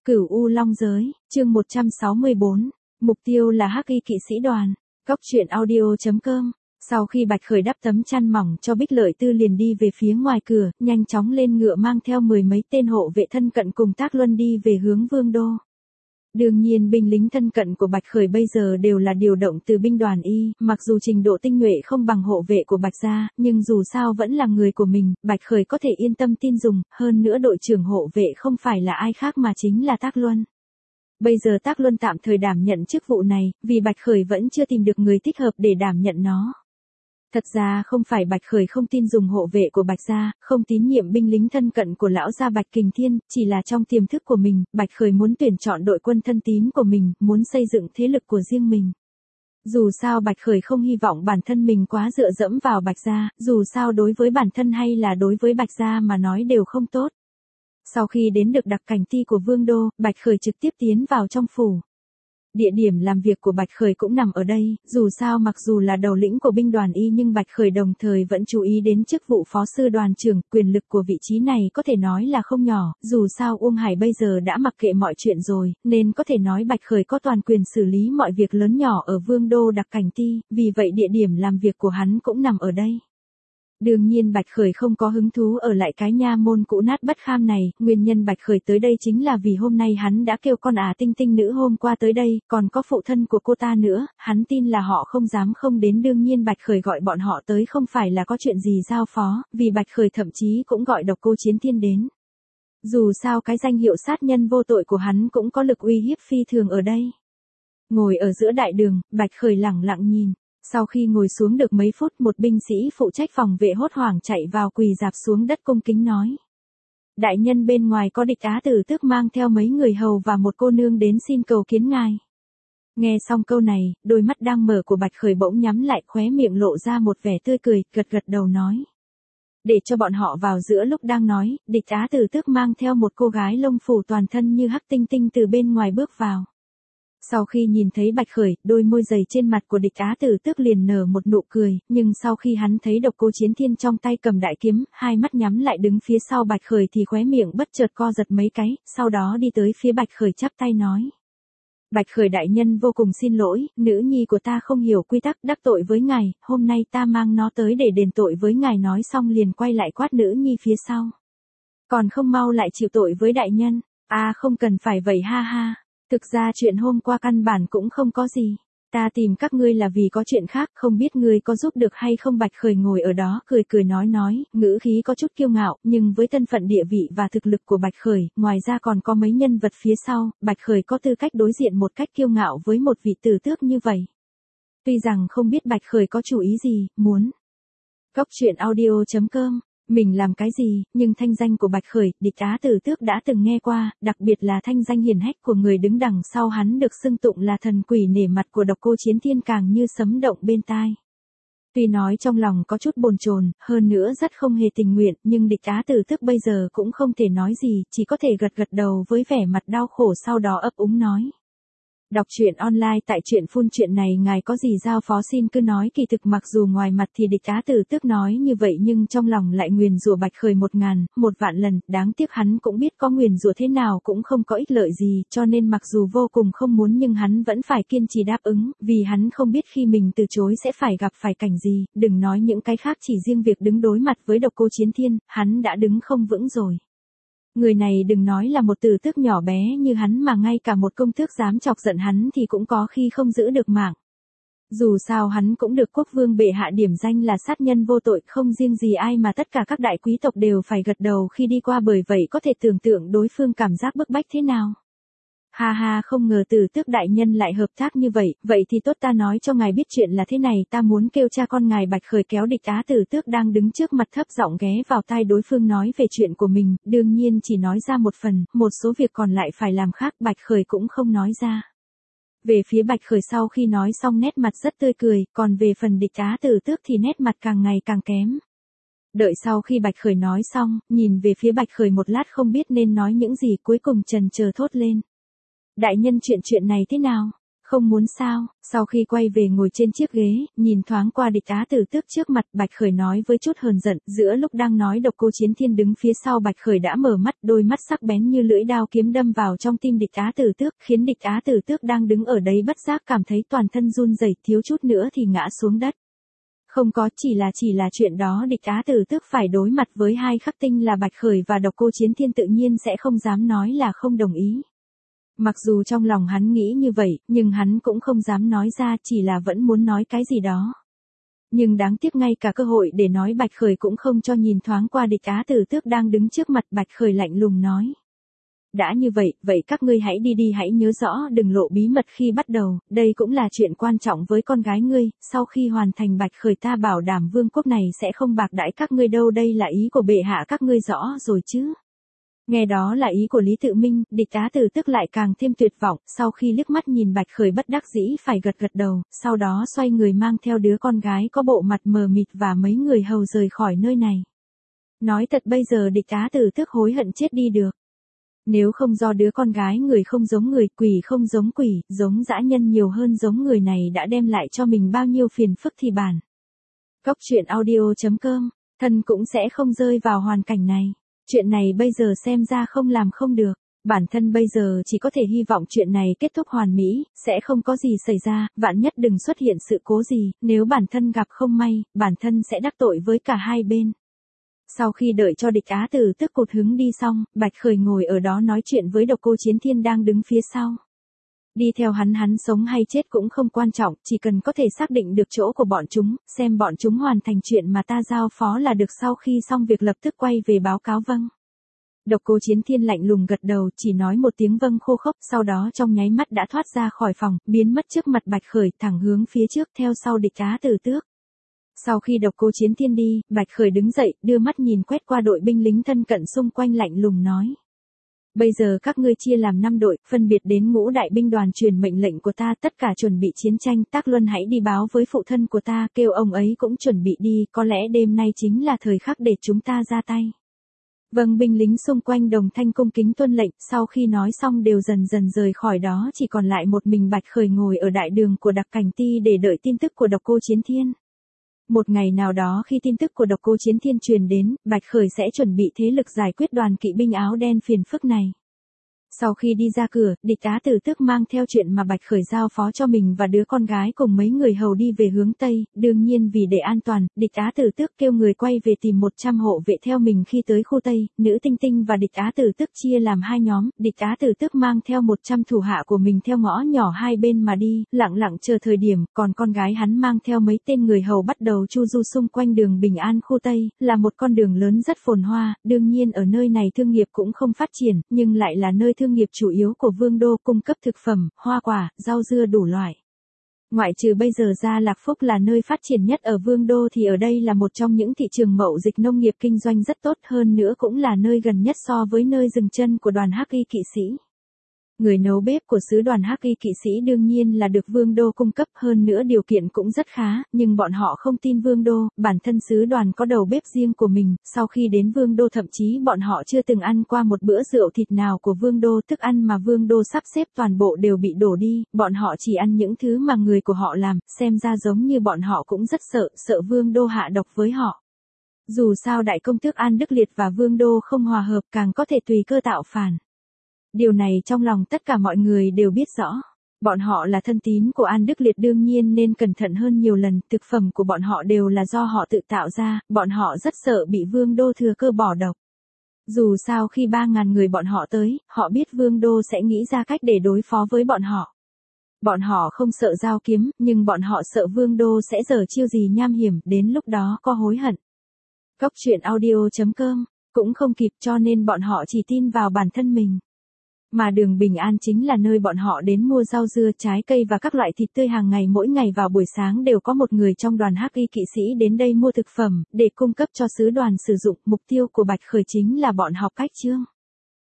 Cửu U Long Giới, chương 164, mục tiêu là Hắc Y kỵ sĩ đoàn. Góc truyện audio.com. Sau khi Bạch Khởi đắp tấm chăn mỏng cho Bích Lợi Tư liền đi về phía ngoài cửa, nhanh chóng lên ngựa mang theo mười mấy tên hộ vệ thân cận cùng Tác Luân đi về hướng Vương đô. Đương nhiên binh lính thân cận của Bạch Khởi bây giờ đều là điều động từ binh đoàn Y, mặc dù trình độ tinh nhuệ không bằng hộ vệ của Bạch gia, nhưng dù sao vẫn là người của mình, Bạch Khởi có thể yên tâm tin dùng, hơn nữa đội trưởng hộ vệ không phải là ai khác mà chính là Tác Luân. Bây giờ Tác Luân tạm thời đảm nhận chức vụ này, vì Bạch Khởi vẫn chưa tìm được người thích hợp để đảm nhận nó. Thật ra không phải Bạch Khởi không tin dùng hộ vệ của Bạch gia, không tín nhiệm binh lính thân cận của lão gia Bạch Kình Thiên, chỉ là trong tiềm thức của mình, Bạch Khởi muốn tuyển chọn đội quân thân tín của mình, muốn xây dựng thế lực của riêng mình. Dù sao Bạch Khởi không hy vọng bản thân mình quá dựa dẫm vào Bạch gia, dù sao đối với bản thân hay là đối với Bạch gia mà nói đều không tốt. Sau khi đến được đặc cảnh ti của Vương đô, Bạch Khởi trực tiếp tiến vào trong phủ. Địa điểm làm việc của Bạch Khởi cũng nằm ở đây, dù sao mặc dù là đầu lĩnh của binh đoàn Y nhưng Bạch Khởi đồng thời vẫn chú ý đến chức vụ phó sư đoàn trưởng, quyền lực của vị trí này có thể nói là không nhỏ, dù sao Uông Hải bây giờ đã mặc kệ mọi chuyện rồi, nên có thể nói Bạch Khởi có toàn quyền xử lý mọi việc lớn nhỏ ở Vương đô đặc cảnh ti, vì vậy địa điểm làm việc của hắn cũng nằm ở đây. Đương nhiên Bạch Khởi không có hứng thú ở lại cái nha môn cũ nát bất kham này, nguyên nhân Bạch Khởi tới đây chính là vì hôm nay hắn đã kêu con Tinh Tinh nữ hôm qua tới đây, còn có phụ thân của cô ta nữa, hắn tin là họ không dám không đến, đương nhiên Bạch Khởi gọi bọn họ tới không phải là có chuyện gì giao phó, vì Bạch Khởi thậm chí cũng gọi Độc Cô Chiến Thiên đến. Dù sao cái danh hiệu sát nhân vô tội của hắn cũng có lực uy hiếp phi thường ở đây. Ngồi ở giữa đại đường, Bạch Khởi lẳng lặng nhìn. Sau khi ngồi xuống được mấy phút, một binh sĩ phụ trách phòng vệ hốt hoảng chạy vào quỳ rạp xuống đất cung kính nói. Đại nhân, bên ngoài có địch Á Tử Tước mang theo mấy người hầu và một cô nương đến xin cầu kiến ngài. Nghe xong câu này, đôi mắt đang mở của Bạch Khởi bỗng nhắm lại, khóe miệng lộ ra một vẻ tươi cười, gật gật đầu nói. Để cho bọn họ vào. Giữa lúc đang nói, địch Á Tử Tước mang theo một cô gái lông phủ toàn thân như hắc tinh tinh từ bên ngoài bước vào. Sau khi nhìn thấy Bạch Khởi, đôi môi dày trên mặt của địch Á Tử Tước liền nở một nụ cười, nhưng sau khi hắn thấy Độc Cô Chiến Thiên trong tay cầm đại kiếm, hai mắt nhắm lại đứng phía sau Bạch Khởi thì khóe miệng bất chợt co giật mấy cái, sau đó đi tới phía Bạch Khởi chắp tay nói. Bạch Khởi đại nhân, vô cùng xin lỗi, nữ nhi của ta không hiểu quy tắc, đắc tội với ngài, hôm nay ta mang nó tới để đền tội với ngài. Nói xong liền quay lại quát nữ nhi phía sau. Còn không mau lại chịu tội với đại nhân. Không cần phải vậy, ha ha. Thực ra chuyện hôm qua căn bản cũng không có gì. Ta tìm các ngươi là vì có chuyện khác, không biết ngươi có giúp được hay không. Bạch Khởi ngồi ở đó cười cười nói, ngữ khí có chút kiêu ngạo, nhưng với thân phận địa vị và thực lực của Bạch Khởi, ngoài ra còn có mấy nhân vật phía sau, Bạch Khởi có tư cách đối diện một cách kiêu ngạo với một vị tử tước như vậy. Tuy rằng không biết Bạch Khởi có chủ ý gì, muốn. Góc truyện audio.com. Mình làm cái gì, nhưng thanh danh của Bạch Khởi, địch Á Tử Tước đã từng nghe qua, đặc biệt là thanh danh hiển hách của người đứng đằng sau hắn được xưng tụng là thần quỷ nể mặt của Độc Cô Chiến Thiên càng như sấm động bên tai. Tuy nói trong lòng có chút bồn chồn, hơn nữa rất không hề tình nguyện, nhưng địch Á Tử Tước bây giờ cũng không thể nói gì, chỉ có thể gật gật đầu với vẻ mặt đau khổ, sau đó ấp úng nói. Đọc truyện online tại truyện phun truyện này, ngài có gì giao phó xin cứ nói. Kỳ thực mặc dù ngoài mặt thì địch Á Tử Tước nói như vậy nhưng trong lòng lại nguyền rủa Bạch Khởi 1000, 1.000 lần, đáng tiếc hắn cũng biết có nguyền rủa thế nào cũng không có ích lợi gì, cho nên mặc dù vô cùng không muốn nhưng hắn vẫn phải kiên trì đáp ứng, vì hắn không biết khi mình từ chối sẽ phải gặp phải cảnh gì, đừng nói những cái khác, chỉ riêng việc đứng đối mặt với Độc Cô Chiến Thiên, hắn đã đứng không vững rồi. Người này đừng nói là một tử tước nhỏ bé như hắn mà ngay cả một công tước dám chọc giận hắn thì cũng có khi không giữ được mạng. Dù sao hắn cũng được quốc vương bệ hạ điểm danh là sát nhân vô tội, không riêng gì ai mà tất cả các đại quý tộc đều phải gật đầu khi đi qua, bởi vậy có thể tưởng tượng đối phương cảm giác bức bách thế nào. Ha ha, không ngờ tử tước đại nhân lại hợp tác như vậy, vậy thì tốt, ta nói cho ngài biết chuyện là thế này, ta muốn kêu cha con ngài. Bạch Khởi kéo địch Á Tử Tước đang đứng trước mặt thấp giọng ghé vào tai đối phương nói về chuyện của mình, đương nhiên chỉ nói ra một phần, một số việc còn lại phải làm khác, Bạch Khởi cũng không nói ra. Về phía Bạch Khởi sau khi nói xong nét mặt rất tươi cười, còn về phần địch Á Tử Tước thì nét mặt càng ngày càng kém. Đợi sau khi Bạch Khởi nói xong, nhìn về phía Bạch Khởi một lát không biết nên nói những gì, cuối cùng chần chờ thốt lên. Đại nhân, chuyện này thế nào? Không muốn sao? Sau khi quay về ngồi trên chiếc ghế, nhìn thoáng qua Địch Á Tử Tước trước mặt, Bạch Khởi nói với chút hờn giận, giữa lúc đang nói Độc Cô Chiến Thiên đứng phía sau Bạch Khởi đã mở mắt, đôi mắt sắc bén như lưỡi dao kiếm đâm vào trong tim Địch Á Tử Tước, khiến Địch Á Tử Tước đang đứng ở đấy bất giác cảm thấy toàn thân run rẩy, thiếu chút nữa thì ngã xuống đất. Không có, chỉ là chuyện đó Địch Á Tử Tước phải đối mặt với hai khắc tinh là Bạch Khởi và Độc Cô Chiến Thiên, tự nhiên sẽ không dám nói là không đồng ý. Mặc dù trong lòng hắn nghĩ như vậy, nhưng hắn cũng không dám nói ra, chỉ là vẫn muốn nói cái gì đó. Nhưng đáng tiếc ngay cả cơ hội để nói Bạch Khởi cũng không cho. Nhìn thoáng qua Địch Á Tử Tước đang đứng trước mặt, Bạch Khởi lạnh lùng nói. Đã như vậy, vậy các ngươi hãy đi, hãy nhớ rõ đừng lộ bí mật khi bắt đầu, đây cũng là chuyện quan trọng với con gái ngươi, sau khi hoàn thành Bạch Khởi ta bảo đảm vương quốc này sẽ không bạc đãi các ngươi đâu, đây là ý của bệ hạ các ngươi rõ rồi chứ. Nghe đó là ý của Lý Tự Minh, Địch Á Tử Tước lại càng thêm tuyệt vọng, sau khi liếc mắt nhìn Bạch Khởi bất đắc dĩ phải gật đầu, sau đó xoay người mang theo đứa con gái có bộ mặt mờ mịt và mấy người hầu rời khỏi nơi này. Nói thật bây giờ Địch Á Tử Tước hối hận chết đi được. Nếu không do đứa con gái người không giống người, quỷ không giống quỷ, giống dã nhân nhiều hơn giống người này đã đem lại cho mình bao nhiêu phiền phức thì bản. Cốc truyện audio.com, thân cũng sẽ không rơi vào hoàn cảnh này. Chuyện này bây giờ xem ra không làm không được. Bản thân bây giờ chỉ có thể hy vọng chuyện này kết thúc hoàn mỹ, sẽ không có gì xảy ra, vạn nhất đừng xuất hiện sự cố gì, nếu bản thân gặp không may, bản thân sẽ đắc tội với cả hai bên. Sau khi đợi cho Địch Á Tử Tước cụt hứng đi xong, Bạch Khởi ngồi ở đó nói chuyện với Độc Cô Chiến Thiên đang đứng phía sau. Đi theo hắn sống hay chết cũng không quan trọng, chỉ cần có thể xác định được chỗ của bọn chúng, xem bọn chúng hoàn thành chuyện mà ta giao phó là được. Sau khi xong việc lập tức quay về báo cáo vâng. Độc Cô Chiến Thiên lạnh lùng gật đầu, chỉ nói một tiếng vâng khô khốc, sau đó trong nháy mắt đã thoát ra khỏi phòng, biến mất trước mặt Bạch Khởi, thẳng hướng phía trước theo sau Địch Á Tử Tước. Sau khi Độc Cô Chiến Thiên đi, Bạch Khởi đứng dậy, đưa mắt nhìn quét qua đội binh lính thân cận xung quanh lạnh lùng nói. Bây giờ các ngươi chia làm 5 đội, phân biệt đến Ngũ Đại binh đoàn truyền mệnh lệnh của ta, tất cả chuẩn bị chiến tranh. Tác Luân hãy đi báo với phụ thân của ta, kêu ông ấy cũng chuẩn bị đi, có lẽ đêm nay chính là thời khắc để chúng ta ra tay. Vâng, binh lính xung quanh đồng thanh cung kính tuân lệnh, sau khi nói xong đều dần dần rời khỏi đó, chỉ còn lại một mình Bạch Khởi ngồi ở đại đường của Đặc Cảnh Ti để đợi tin tức của Độc Cô Chiến Thiên. Một ngày nào đó khi tin tức của Độc Cô Chiến Thiên truyền đến, Bạch Khởi sẽ chuẩn bị thế lực giải quyết đoàn kỵ binh áo đen phiền phức này. Sau khi đi ra cửa, Địch Á Tử Tước mang theo chuyện mà Bạch Khởi giao phó cho mình và đứa con gái cùng mấy người hầu đi về hướng Tây, đương nhiên vì để an toàn, Địch Á Tử Tước kêu người quay về tìm 100 hộ vệ theo mình. Khi tới khu Tây, Nữ Tinh Tinh và Địch Á Tử Tước chia làm hai nhóm, Địch Á Tử Tước mang theo 100 thủ hạ của mình theo ngõ nhỏ hai bên mà đi, lặng lặng chờ thời điểm, còn con gái hắn mang theo mấy tên người hầu bắt đầu chu du xung quanh đường Bình An khu Tây, là một con đường lớn rất phồn hoa, đương nhiên ở nơi này thương nghiệp cũng không phát triển, nhưng lại là nơi thương nghiệp chủ yếu của Vương đô, cung cấp thực phẩm, hoa quả, rau dưa đủ loại. Ngoại trừ bây giờ ra Lạc Phúc là nơi phát triển nhất ở Vương đô thì ở đây là một trong những thị trường mậu dịch nông nghiệp kinh doanh rất tốt, hơn nữa cũng là nơi gần nhất so với nơi dừng chân của đoàn Hắc Y kỵ sĩ. Người nấu bếp của sứ đoàn Hắc Y kỵ sĩ đương nhiên là được Vương đô cung cấp, hơn nữa điều kiện cũng rất khá, nhưng bọn họ không tin Vương đô, bản thân sứ đoàn có đầu bếp riêng của mình, sau khi đến Vương đô thậm chí bọn họ chưa từng ăn qua một bữa rượu thịt nào của Vương đô, thức ăn mà Vương đô sắp xếp toàn bộ đều bị đổ đi, bọn họ chỉ ăn những thứ mà người của họ làm, xem ra giống như bọn họ cũng rất sợ Vương đô hạ độc với họ. Dù sao đại công tước An Đức Liệt và Vương đô không hòa hợp, càng có thể tùy cơ tạo phản. Điều này trong lòng tất cả mọi người đều biết rõ. Bọn họ là thân tín của An Đức Liệt đương nhiên nên cẩn thận hơn nhiều lần, thực phẩm của bọn họ đều là do họ tự tạo ra, bọn họ rất sợ bị Vương đô thừa cơ bỏ độc. Dù sao khi 3.000 người bọn họ tới, họ biết Vương đô sẽ nghĩ ra cách để đối phó với bọn họ. Bọn họ không sợ dao kiếm, nhưng bọn họ sợ Vương đô sẽ giở chiêu gì nham hiểm, đến lúc đó có hối hận. Cốc truyện audio.com, cũng không kịp, cho nên bọn họ chỉ tin vào bản thân mình. Mà đường Bình An chính là nơi bọn họ đến mua rau dưa, trái cây và các loại thịt tươi hàng ngày, mỗi ngày vào buổi sáng đều có một người trong đoàn Hắc Y kỵ sĩ đến đây mua thực phẩm, để cung cấp cho sứ đoàn sử dụng. Mục tiêu của Bạch Khởi chính là bọn học cách chương.